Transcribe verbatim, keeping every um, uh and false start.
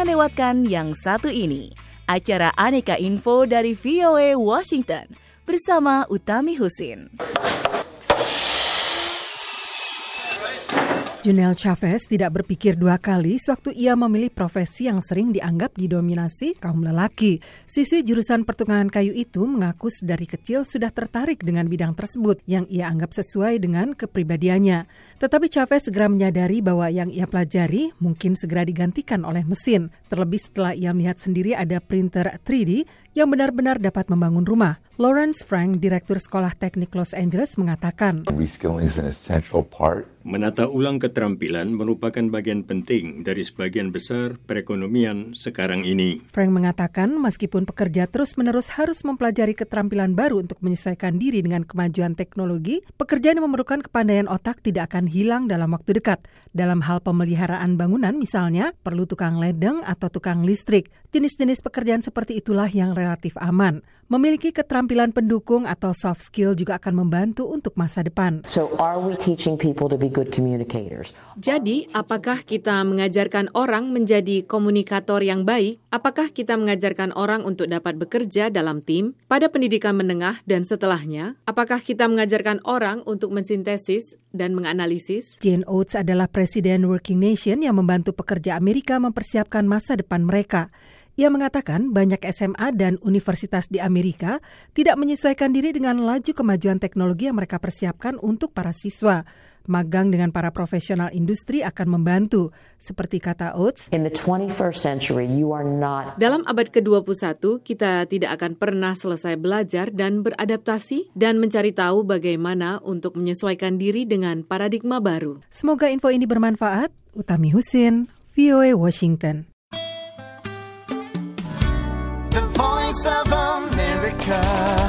Jangan lewatkan yang satu ini, acara Aneka Info dari V O A Washington bersama Utami Husin. Janelle Chavez tidak berpikir dua kali sewaktu ia memilih profesi yang sering dianggap didominasi kaum lelaki. Siswi jurusan pertukangan kayu itu mengaku dari kecil sudah tertarik dengan bidang tersebut yang ia anggap sesuai dengan kepribadiannya. Tetapi Chavez segera menyadari bahwa yang ia pelajari mungkin segera digantikan oleh mesin. Terlebih setelah ia melihat sendiri ada printer tiga D yang benar-benar dapat membangun rumah. Lawrence Frank, Direktur Sekolah Teknik Los Angeles, mengatakan, Reskilling is an essential part. Menata ulang keterampilan merupakan bagian penting dari sebagian besar perekonomian sekarang ini. Frank mengatakan meskipun pekerja terus-menerus harus mempelajari keterampilan baru untuk menyesuaikan diri dengan kemajuan teknologi, pekerjaan yang memerlukan kepandaian otak tidak akan hilang dalam waktu dekat. Dalam hal pemeliharaan bangunan misalnya, perlu tukang ledeng atau tukang listrik. Jenis-jenis pekerjaan seperti itulah yang relatif aman. Memiliki keterampilan pendukung atau soft skill juga akan membantu untuk masa depan. So are we teaching people to be good communicators? Jadi, apakah kita mengajarkan orang menjadi komunikator yang baik? Apakah kita mengajarkan orang untuk dapat bekerja dalam tim pada pendidikan menengah dan setelahnya? Apakah kita mengajarkan orang untuk mensintesis dan menganalisis? Jane Oates adalah Presiden Working Nation yang membantu pekerja Amerika mempersiapkan masa depan mereka. Ia mengatakan banyak S M A dan universitas di Amerika tidak menyesuaikan diri dengan laju kemajuan teknologi yang mereka persiapkan untuk para siswa. Magang dengan para profesional industri akan membantu. Seperti kata Oates, In the twenty-first century, you are not... Dalam abad kedua puluh satu, kita tidak akan pernah selesai belajar dan beradaptasi dan mencari tahu bagaimana untuk menyesuaikan diri dengan paradigma baru. Semoga info ini bermanfaat. Utami Husin, V O A Washington. The Voice of America.